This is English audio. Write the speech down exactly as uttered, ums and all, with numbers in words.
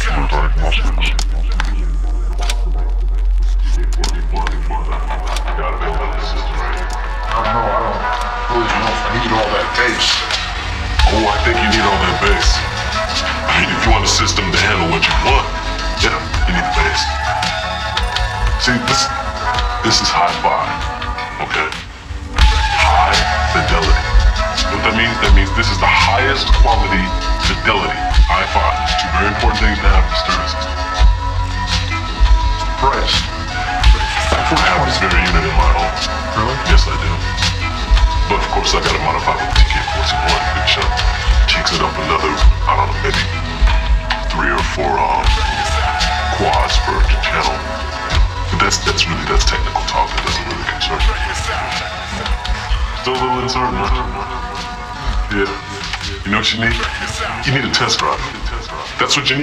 Mosaic Mustangs. I don't know, I don't really know if I need all that bass. Oh, I think you need all that bass. I mean, if you want a system to handle what you want, yeah, you need the bass. See, this, this is hi-fi, okay? High fidelity. What that means? That means this is the highest quality fidelity, hi-fi. Two very important things to have in the stereo system. Price. I have this very unit in my home. Really? Yes, I do. But of course, I gotta modify with T K forty-one, which uh, takes it up another, I don't know, maybe three or four um, quads per channel. But that's that's really that's technical talk. That doesn't really concern me. Still a little uncertain, huh? Yeah. You know what you need? You need a test drive. That's what you need.